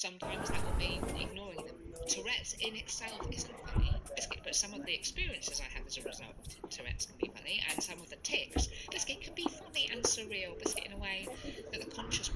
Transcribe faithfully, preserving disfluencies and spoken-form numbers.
Sometimes that will mean ignoring them. Tourette's in itself isn't funny, Biscuit, but some of the experiences I have as a result of t- Tourette's can be funny, and some of the tics, Biscuit, can be funny and surreal, Biscuit, in a way that the conscious